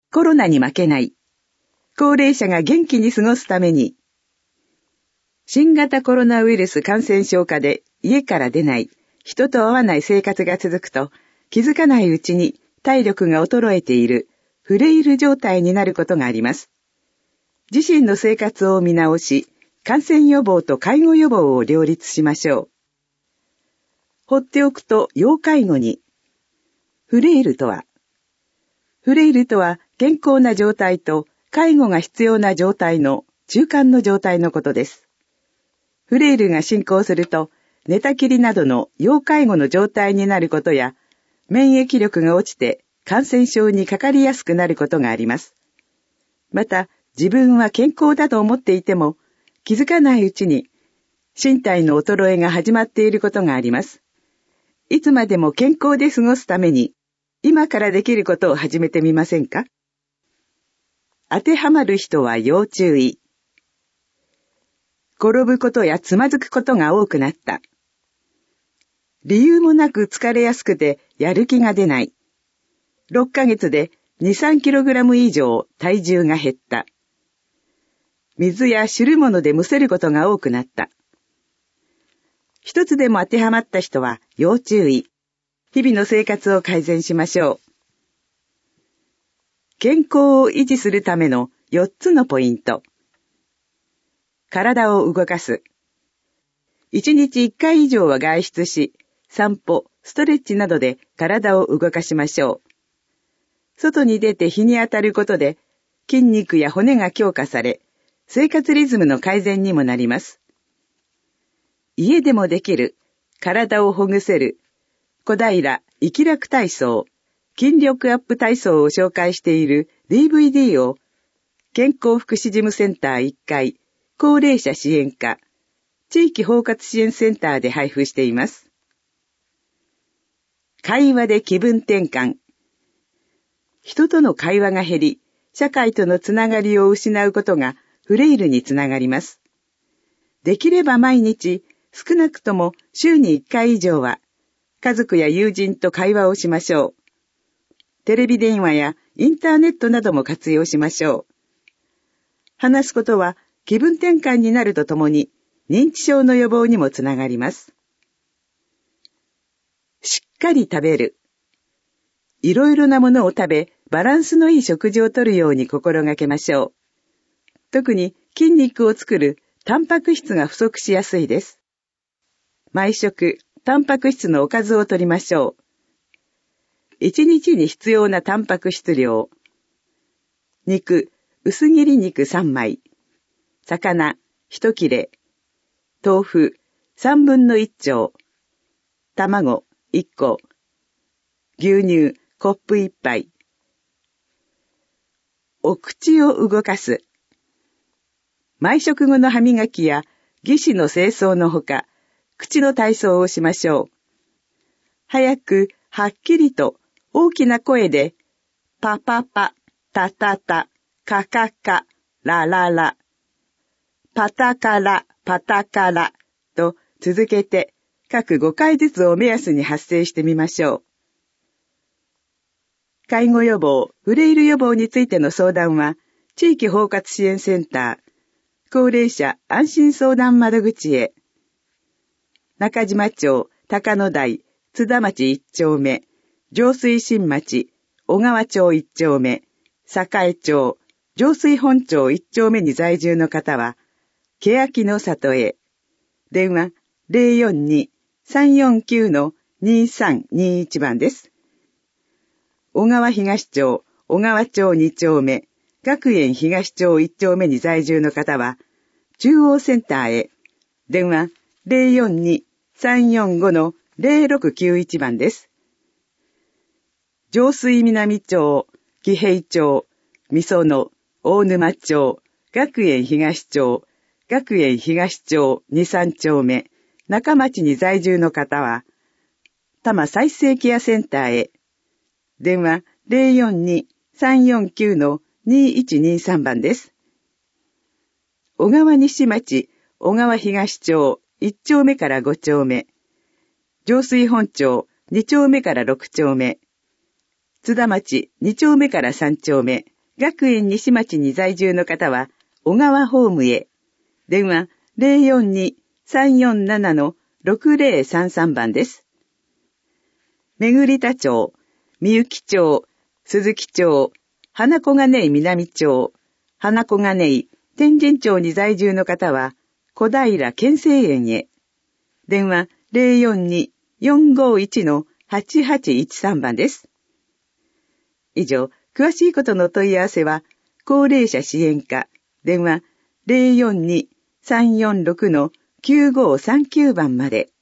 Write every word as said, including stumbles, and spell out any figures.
コロナに負けない。高齢者が元気に過ごすために。新型コロナウイルス感染症下で家から出ない、人と会わない生活が続くと、気づかないうちに体力が衰えている、フレイル状態になることがあります。自身の生活を見直し、感染予防と介護予防を両立しましょう。放っておくと要介護に。フレイルとはフレイルとは健康な状態と介護が必要な状態の中間の状態のことです。フレイルが進行すると、寝たきりなどの要介護の状態になることや、免疫力が落ちて感染症にかかりやすくなることがあります。また、自分は健康だと思っていても、気づかないうちに身体の衰えが始まっていることがあります。いつまでも健康で過ごすために、今からできることを始めてみませんか？当てはまる人は要注意。転ぶことやつまずくことが多くなった。理由もなく疲れやすくてやる気が出ない。ろっかげつで に、さんキログラム 以上体重が減った。水や汁物でむせることが多くなった。一つでも当てはまった人は要注意。日々の生活を改善しましょう。健康を維持するためのよっつのポイント。体を動かす。いちにちいっかい以上は外出し、散歩、ストレッチなどで体を動かしましょう。外に出て日に当たることで筋肉や骨が強化され、生活リズムの改善にもなります。家でもできる、体をほぐせる、小平生き楽体操、筋力アップ体操を紹介している ディーブイディー を健康福祉事務センターいっかい、高齢者支援課、地域包括支援センターで配布しています。会話で気分転換。人との会話が減り、社会とのつながりを失うことがフレイルにつながります。できれば毎日、少なくとも週にいっかい以上は、家族や友人と会話をしましょう。テレビ電話やインターネットなども活用しましょう。話すことは気分転換になるとともに、認知症の予防にもつながります。しっかり食べる。いろいろなものを食べ、バランスのいい食事をとるように心がけましょう。特に筋肉を作るタンパク質が不足しやすいです。毎食、タンパク質のおかずをとりましょう。いちにちに必要なタンパク質量。肉、薄切り肉さんまい。魚、いち切れ。豆腐、さんぶんのいち丁。卵、いっこ。牛乳、コップいっぱい。お口を動かす。毎食後の歯磨きや義歯の清掃のほか、口の体操をしましょう。早く、はっきりと、大きな声で、パパパ、タタタ、カカカ、ラララ、パタカラ、パタカラと続けて、各ごかいずつを目安に発声してみましょう。介護予防、フレイル予防についての相談は、地域包括支援センター、高齢者安心相談窓口へ。中島町、高野台、津田町いち丁目、上水新町、小川町いち丁目、栄町、上水本町いち丁目に在住の方は、欅の里へ。電話 ゼロよんに さんよんきゅう にさんにいち 番です。小川東町、小川町に丁目、学園東町いち丁目に在住の方は、中央センターへ。電話 ゼロよんに さんよんご ゼロろくきゅういち 番です。上水南町、喜平町、みその、大沼町、学園東町、学園東町にさん丁目、中町に在住の方は、多摩再生ケアセンターへ。電話 ゼロよんに さんよんきゅう にいちにさん 番です。小川西町、小川東町いち丁目からご丁目、上水本町に丁目からろく丁目、津田町に丁目からさん丁目、 学園西町に在住の方は、小川ホームへ。電話 ゼロよんに さんよんなな ろくゼロさんさん 番です。めぐりた町、みゆき町、鈴木町、花小金井南町、花小金井、天神町に在住の方は、小平県政園へ。電話 ゼロよんに よんごいち はちはちいちさん 番です。以上、詳しいことの問い合わせは、高齢者支援課、電話 ゼロよんに さんよんろく きゅうごさんきゅう 番まで。